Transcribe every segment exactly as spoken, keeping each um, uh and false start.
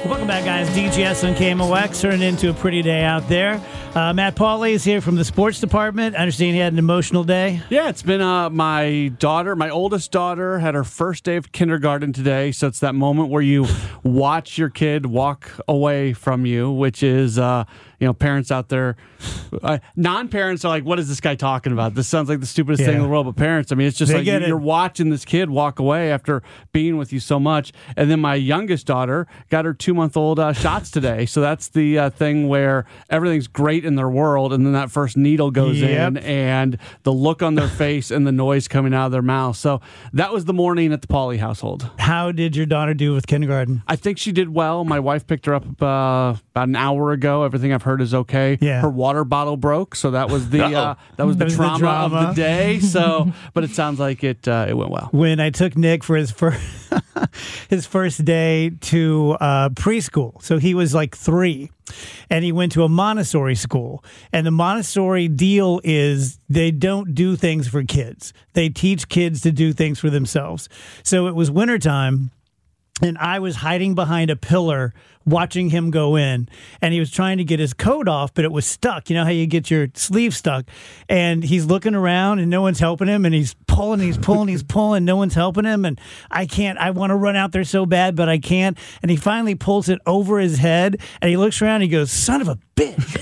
Welcome back, guys. D G S on K M O X, turning into a pretty day out there. Uh, Matt Pauley is here from the sports department. I understand he had an emotional day. Yeah, it's been uh, my daughter, my oldest daughter, had her first day of kindergarten today. So it's that moment where you watch your kid walk away from you, which is, uh, you know, parents out there, uh, non-parents are like, what is this guy talking about? This sounds like the stupidest Yeah. thing in the world. But parents, I mean, it's just They like get you- it. you're watching this kid walk away after being with you so much. And then my youngest daughter got her two-month-old uh, shots today. So that's the uh, thing where everything's great in their world, and then that first needle goes Yep. in, and the look on their face and the noise coming out of their mouth. So that was the morning at the Pauley household. How did your daughter do with kindergarten? I think she did well. My wife picked her up uh, about an hour ago. Everything I've heard is okay. Yeah. Her water bottle broke, so that was the uh, that was the, That was the trauma, drama. of the day. So, but it sounds like it uh, it went well. When I took Nick for his first his first day to uh, preschool, so he was like three, and he went to a Montessori school. And the Montessori deal is they don't do things for kids; they teach kids to do things for themselves. So it was wintertime, and I was hiding behind a pillar watching him go in, and he was trying to get his coat off, but it was stuck. You know how you get your sleeve stuck, and he's looking around and no one's helping him, and he's pulling, he's pulling, he's pulling, no one's helping him, and I can't, I want to run out there so bad, but I can't, and he finally pulls it over his head, and he looks around and he goes, son of a bitch.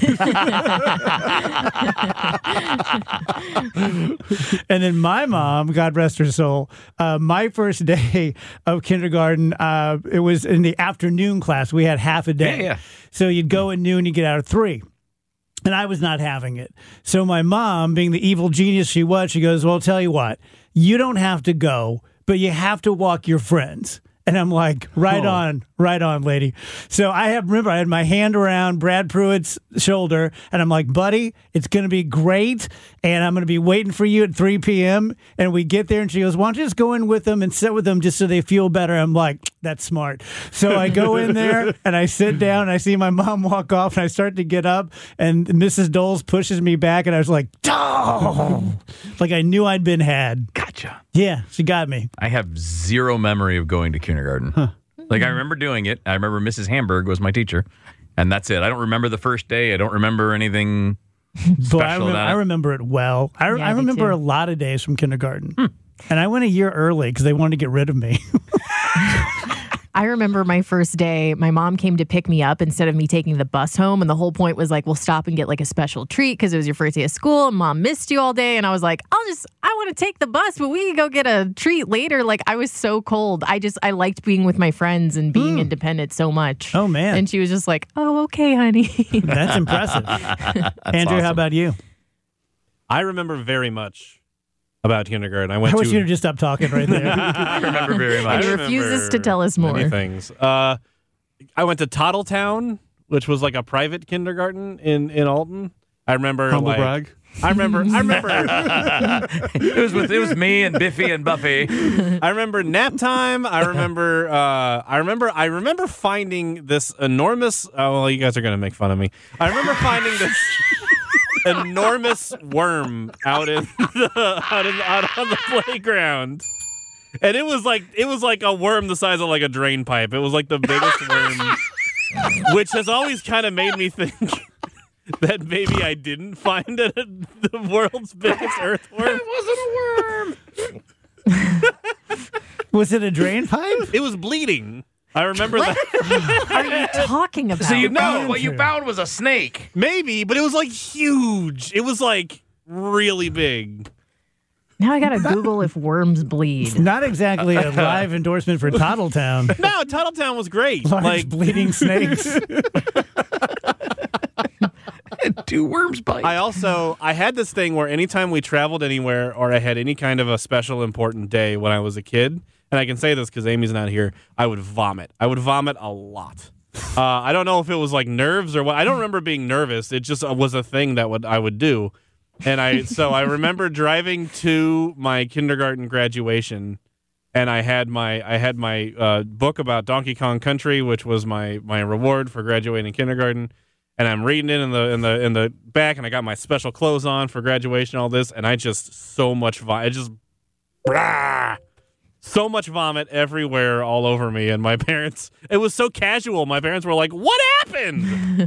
And then my mom, God rest her soul, uh, my first day of kindergarten, uh, it was in the afternoon class. We had half a day. Yeah, yeah. So you'd go at noon, you get out at three. And I was not having it. So my mom, being the evil genius she was, she goes, well, I'll tell you what, you don't have to go, but you have to walk your friends. And I'm like, right Oh. on, right on, lady. So I have, remember, I had my hand around Brad Pruitt's shoulder, and I'm like, buddy, it's going to be great, and I'm going to be waiting for you at three p.m. And we get there, and she goes, why don't you just go in with them and sit with them just so they feel better? I'm like, that's smart. So I go in there, and I sit down, and I see my mom walk off, and I start to get up, and Missus Doles pushes me back, and I was like, oh, like I knew I'd been had. Gotcha. Yeah, she got me. I have zero memory of going to kindergarten. Like, I remember doing it. I remember Missus Hamburg was my teacher, and that's it. I don't remember the first day. I don't remember anything special But I, remember, about I it. remember it well. I, Yeah, I me remember too. a lot of days from kindergarten. And I went a year early because they wanted to get rid of me. I remember my first day, my mom came to pick me up instead of me taking the bus home. And the whole point was like, we'll stop and get like a special treat because it was your first day of school and mom missed you all day. And I was like, I'll just, I want to take the bus, but we can go get a treat later. Like, I was so cold. I just, I liked being with my friends and being independent so much. Oh, man. And she was just like, oh, okay, honey. That's impressive. Andrew, how awesome. about you? I remember very much about kindergarten. I I went wish to you to just stop talking right there. I remember very And much. he refuses to tell us more. Many things. Uh, I went to Toddletown, which was like a private kindergarten in, in Alton. I remember Humble like, brag. I remember I remember It was with it was me and Biffy and Buffy. I remember nap time. I remember uh, I remember I remember finding this enormous oh well you guys are gonna make fun of me. I remember finding this enormous worm out in the out in out on the playground. And it was like it was like a worm the size of like a drain pipe. It was like the biggest worm, which has always kind of made me think that maybe I didn't find it the world's biggest earthworm. It wasn't a worm. Was it a drain pipe? It was bleeding. I remember that. What are you talking about? So you No. found what you found was a snake. Maybe, but it was like huge. It was like really big. Now I got to Google if worms bleed. Not exactly a live endorsement for Toddletown. No, Toddletown was great. Large like bleeding snakes. Two worms bite. I also I had this thing where anytime we traveled anywhere or I had any kind of a special important day when I was a kid, and I can say this because Amy's not here, I would vomit. I would vomit a lot. Uh, I don't know if it was like nerves or what. I don't remember being nervous. It just was a thing that would I would do. And I so I remember driving to my kindergarten graduation, and I had my I had my uh, book about Donkey Kong Country, which was my my reward for graduating kindergarten. And I'm reading it in the in the in the back, and I got my special clothes on for graduation, all this, and I just so much vi- I just brah, so much vomit everywhere all over me. And my parents, it was so casual. My parents were like, what happened?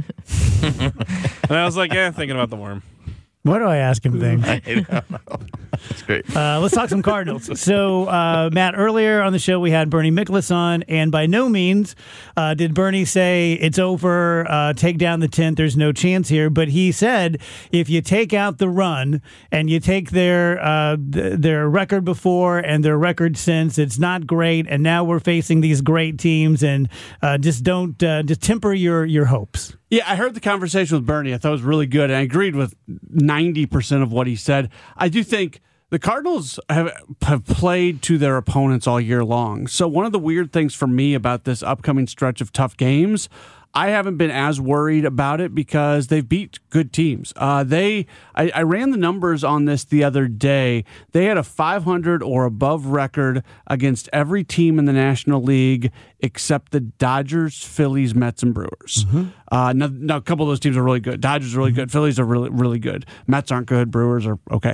And I was like, yeah, thinking about the worm. What do I ask him things? I don't know. That's great. Uh, let's talk some Cardinals. So, uh, Matt, earlier on the show, we had Bernie Miklasz on, and by no means uh, did Bernie say it's over, uh, take down the tent, there's no chance here. But he said if you take out the run and you take their uh, th- their record before and their record since, it's not great. And now we're facing these great teams, and uh, just don't uh, just temper your your hopes. Yeah, I heard the conversation with Bernie. I thought it was really good, and I agreed with ninety percent of what he said. I do think the Cardinals have, have played to their opponents all year long. So one of the weird things for me about this upcoming stretch of tough games, I haven't been as worried about it because they've beat good teams. Uh, they, I, I ran the numbers on this the other day. They had a five hundred or above record against every team in the National League except the Dodgers, Phillies, Mets, and Brewers. Mm-hmm. Uh, now, now, a couple of those teams are really good. Dodgers are really good. Phillies are really, really good. Mets aren't good. Brewers are okay.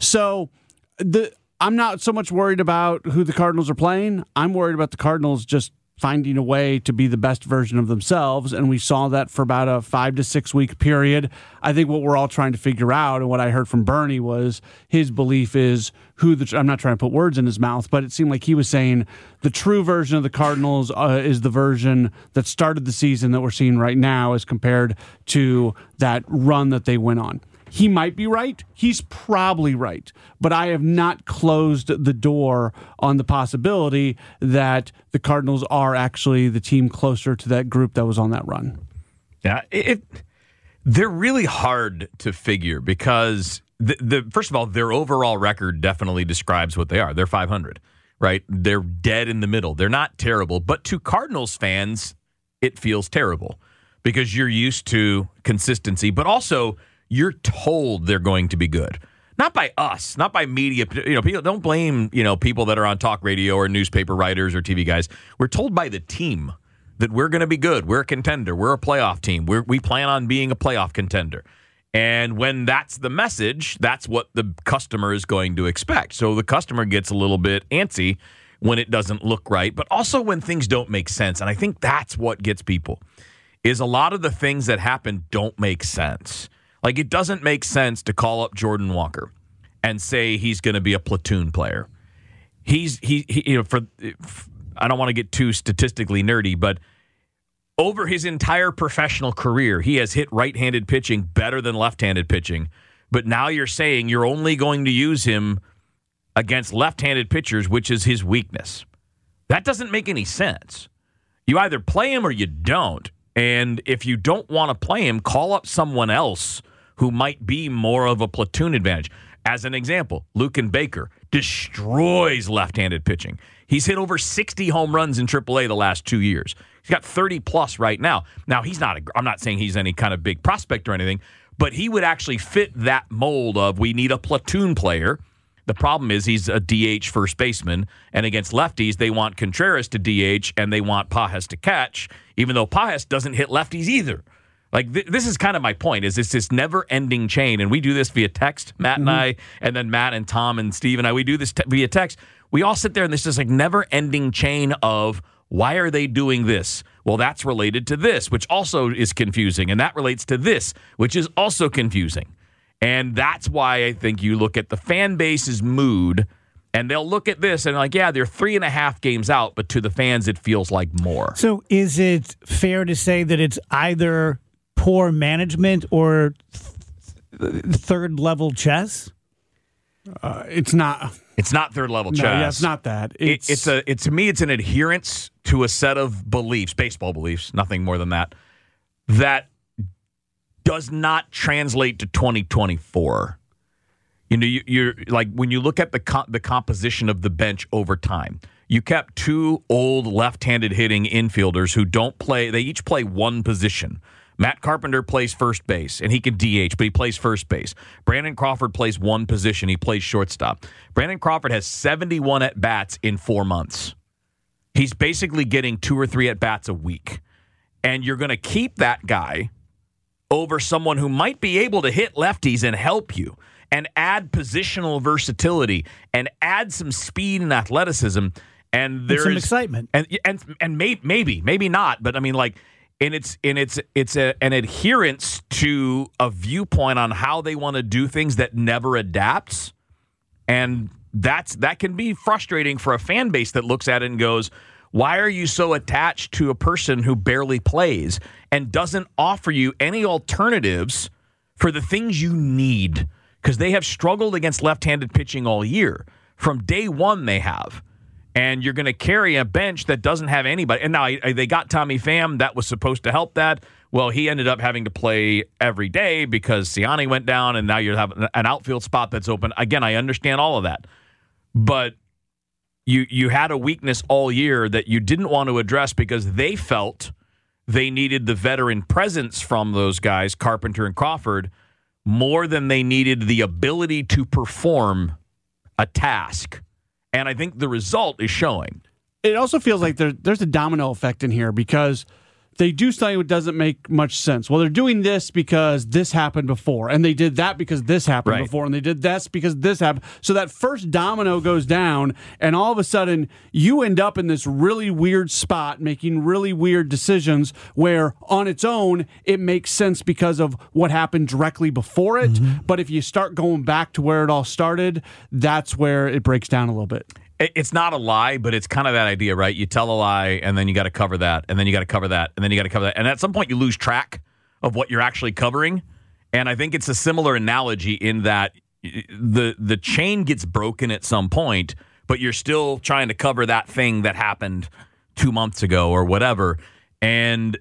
So the I'm not so much worried about who the Cardinals are playing. I'm worried about the Cardinals just finding a way to be the best version of themselves, and we saw that for about a five to six week period. I think what we're all trying to figure out, and what I heard from Bernie was his belief is who the, I'm not trying to put words in his mouth, but it seemed like he was saying the true version of the Cardinals uh, is the version that started the season that we're seeing right now as compared to that run that they went on. He might be right. He's probably right. But I have not closed the door on the possibility that the Cardinals are actually the team closer to that group that was on that run. Yeah, it, it they're really hard to figure because the, the first of all, their overall record definitely describes what they are. They're five hundred, right? They're dead in the middle. They're not terrible, but to Cardinals fans, it feels terrible because you're used to consistency, but also you're told they're going to be good. Not by us, not by media. You know, people don't blame, you know, people that are on talk radio or newspaper writers or T V guys. We're told by the team that we're going to be good. We're a contender. We're a playoff team. We're, we plan on being a playoff contender. And when that's the message, that's what the customer is going to expect. So the customer gets a little bit antsy when it doesn't look right, but also when things don't make sense. And I think that's what gets people, is a lot of the things that happen don't make sense. Like, it doesn't make sense to call up Jordan Walker and say he's going to be a platoon player. He's he, he you know for I don't want to get too statistically nerdy, but over his entire professional career, he has hit right-handed pitching better than left-handed pitching. But now you're saying you're only going to use him against left-handed pitchers, which is his weakness. That doesn't make any sense. You either play him or you don't. And if you don't want to play him, call up someone else who might be more of a platoon advantage. As an example, Luken Baker destroys left-handed pitching. He's hit over sixty home runs in triple A the last two years. He's got thirty plus right now. Now, he's not, a, I'm not saying he's any kind of big prospect or anything, but he would actually fit that mold of we need a platoon player. The problem is he's a D H first baseman, and against lefties, they want Contreras to D H and they want Pages to catch, even though Pages doesn't hit lefties either. Like, th- this is kind of my point, is it's this never-ending chain, and we do this via text, Matt and mm-hmm. I, and then Matt and Tom and Steve and I, we do this te- via text. We all sit there, and this is like never-ending chain of, why are they doing this? Well, that's related to this, which also is confusing, and that relates to this, which is also confusing. And that's why I think you look at the fan base's mood, and they'll look at this and like, yeah, they're three and a half games out, but to the fans, it feels like more. So is it fair to say that it's either poor management or th- third level chess? Uh, it's not. It's not third level chess. No, yeah, it's not that. It's, it, it's a. It, to me, it's an adherence to a set of beliefs, baseball beliefs, nothing more than that, that does not translate to twenty twenty-four. You know, you, you're like when you look at the co- the composition of the bench over time. You kept two old left-handed hitting infielders who don't play. They each play one position. Matt Carpenter plays first base, and he can D H, but he plays first base. Brandon Crawford plays one position. He plays shortstop. Brandon Crawford has seventy-one at-bats in four months. He's basically getting two or three at-bats a week. And you're going to keep that guy over someone who might be able to hit lefties and help you and add positional versatility and add some speed and athleticism. And There's there some is excitement. and and and may, maybe maybe not, but I mean, like, and it's and it's it's a, an adherence to a viewpoint on how they want to do things that never adapts, and that's that can be frustrating for a fan base that looks at it and goes, why are you so attached to a person who barely plays and doesn't offer you any alternatives for the things you need? Because they have struggled against left-handed pitching all year. From day one, they have. And you're going to carry a bench that doesn't have anybody. And now I, I, they got Tommy Pham. That was supposed to help that. Well, he ended up having to play every day because Siani went down, and now you have an outfield spot that's open. Again, I understand all of that. But you you had a weakness all year that you didn't want to address because they felt they needed the veteran presence from those guys, Carpenter and Crawford, more than they needed the ability to perform a task. And I think the result is showing. It also feels like there, there's a domino effect in here because they do something that doesn't make much sense. Well, they're doing this because this happened before, and they did that because this happened Right. before, and they did this because this happened. So that first domino goes down, and all of a sudden, you end up in this really weird spot making really weird decisions where, on its own, it makes sense because of what happened directly before it. Mm-hmm. But if you start going back to where it all started, that's where it breaks down a little bit. It's not a lie, but it's kind of that idea, right? You tell a lie, and then you got to cover that, and then you got to cover that, and then you got to cover that. And at some point, you lose track of what you're actually covering. And I think it's a similar analogy in that the the chain gets broken at some point, but you're still trying to cover that thing that happened two months ago or whatever. And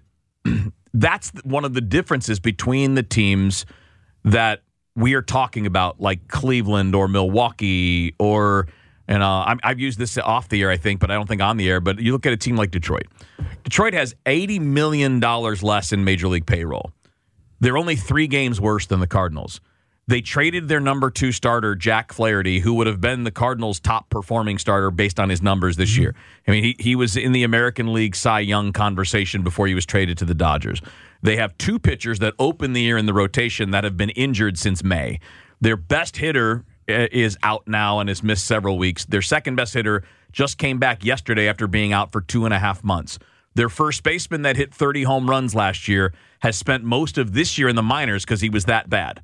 that's one of the differences between the teams that we are talking about, like Cleveland or Milwaukee or... And uh, I'm, I've used this off the air, I think, but I don't think on the air. But you look at a team like Detroit. Detroit has eighty million dollars less in Major League payroll. They're only three games worse than the Cardinals. They traded their number two starter, Jack Flaherty, who would have been the Cardinals' top performing starter based on his numbers this year. I mean, he, he was in the American League Cy Young conversation before he was traded to the Dodgers. They have two pitchers that open the year in the rotation that have been injured since May. Their best hitter is out now and has missed several weeks. Their second best hitter just came back yesterday after being out for two and a half months. Their first baseman that hit thirty home runs last year has spent most of this year in the minors because he was that bad.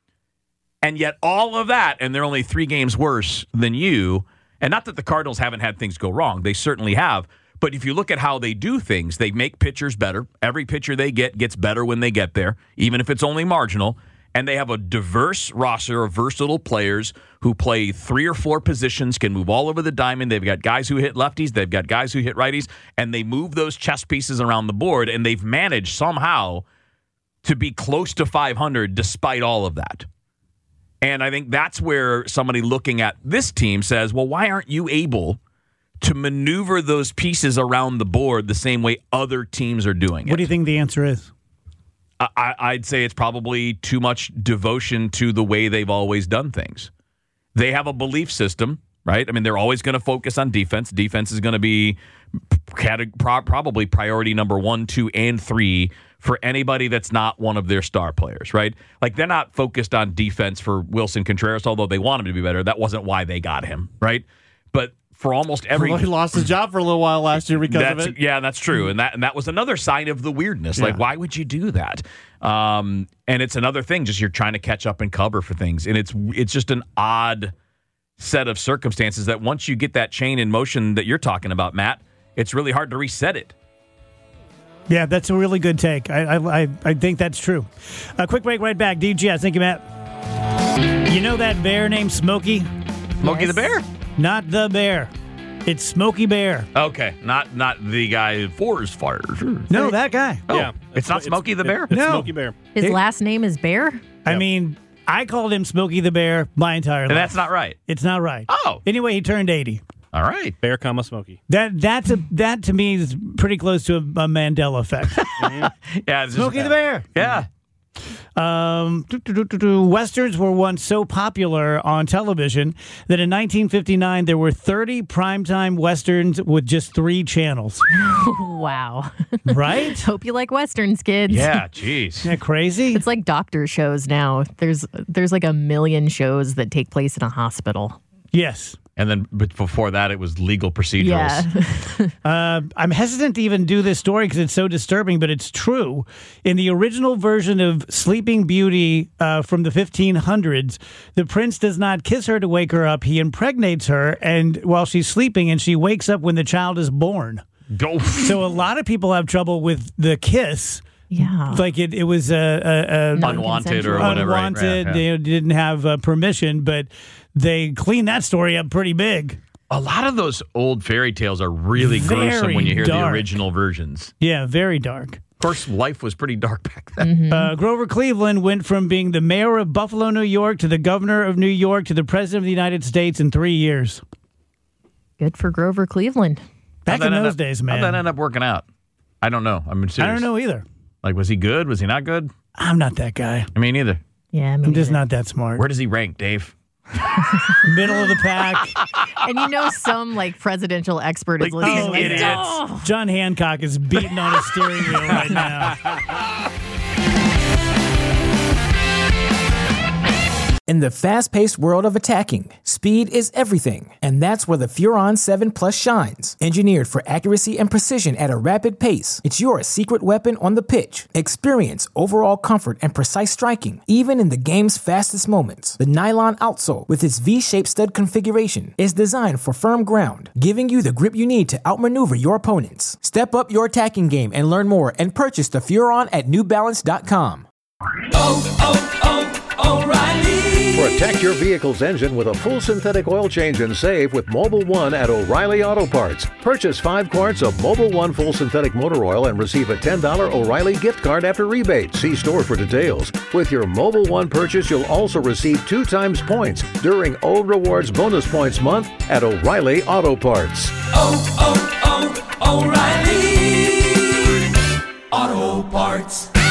And yet all of that, and they're only three games worse than you. And not that the Cardinals haven't had things go wrong. They certainly have. But if you look at how they do things, they make pitchers better. Every pitcher they get gets better when they get there, even if it's only marginal. And they have a diverse roster of versatile players who play three or four positions, can move all over the diamond. They've got guys who hit lefties. They've got guys who hit righties. And they move those chess pieces around the board, and they've managed somehow to be close to five hundred despite all of that. And I think that's where somebody looking at this team says, well, why aren't you able to maneuver those pieces around the board the same way other teams are doing it? What do you think the answer is? I, I'd say it's probably too much devotion to the way they've always done things. They have a belief system, right? I mean, they're always going to focus on defense. Defense is going to be probably priority number one, two, and three for anybody that's not one of their star players, right? Like, they're not focused on defense for Wilson Contreras, although they want him to be better. That wasn't why they got him, right? But for almost every... Well, he lost his job for a little while last year because that's, of it. Yeah, that's true. And that and that was another sign of the weirdness. Like, Yeah. why would you do that? Um, and it's another thing, just you're trying to catch up and cover for things. And it's it's just an odd set of circumstances that once you get that chain in motion that you're talking about, Matt, it's really hard to reset it. Yeah, that's a really good take. I I, I think that's true. A quick break, right back. D G S, thank you, Matt. You know that bear named Smokey? Smokey Yes. the Bear? Not the bear. It's Smokey Bear. Okay, not not the guy Forest Fires. No, that guy. Oh, Yeah. it's not Smokey the Bear? It's No. Smokey Bear. His Hey. last name is Bear? I Yep. mean, I called him Smokey the Bear my entire And life. that's not right. It's not right. Oh. Anyway, he turned eighty. All right. Bear, comma, Smokey. That that's a that to me is pretty close to a, a Mandela effect. Yeah, it's just- Smokey the Bear. Yeah. Um, doo, doo, doo, doo, doo. Westerns were once so popular on television that in nineteen fifty-nine there were thirty primetime westerns with just three channels. Wow. Right? Hope you like Westerns, kids. Yeah, jeez. Isn't that crazy? It's like doctor shows now. There's there's like a million shows that take place in a hospital. Yes. And then but before that, it was legal procedurals. Yeah. Uh, I'm hesitant to even do this story because it's so disturbing, but it's true. In the original version of Sleeping Beauty uh, from the fifteen hundreds, the prince does not kiss her to wake her up. He impregnates her and while she's sleeping, and she wakes up when the child is born. Go. So a lot of people have trouble with the kiss. Yeah. Like it, it was a, a, a Unwanted or whatever. right? unwanted. Right, yeah. They didn't have uh, permission, but they cleaned that story up pretty big. A lot of those old fairy tales are really Very gruesome when you hear dark. the original versions. Yeah, very dark. Of course, life was pretty dark back then. Mm-hmm. Uh, Grover Cleveland went from being the mayor of Buffalo, New York, to the governor of New York, to the president of the United States in three years. Good for Grover Cleveland. Back How'd in that end those up- days, man. How'd that end up working out? I don't know. I'm serious. I don't know either. Like, was he good? Was he not good? I'm not that guy. I mean, neither. Yeah, me I'm just neither. not that smart. Where does he rank, Dave? Middle of the pack. And you know, some like presidential expert is Like, listening. these Like, idiots. "Oh." John Hancock is beating on his steering wheel right now. In the fast-paced world of attacking, speed is everything, and that's where the Furon seven Plus shines. Engineered for accuracy and precision at a rapid pace, it's your secret weapon on the pitch. Experience overall comfort and precise striking, even in the game's fastest moments. The nylon outsole, with its V-shaped stud configuration, is designed for firm ground, giving you the grip you need to outmaneuver your opponents. Step up your attacking game and learn more and purchase the Furon at New Balance dot com. Protect your vehicle's engine with a full synthetic oil change and save with Mobil one at O'Reilly Auto Parts. Purchase five quarts of Mobil one full synthetic motor oil and receive a ten dollars O'Reilly gift card after rebate. See store for details. With your Mobil one purchase, you'll also receive two times points during O Rewards Bonus Points Month at O'Reilly Auto Parts. Oh, oh, oh, O'Reilly Auto Parts.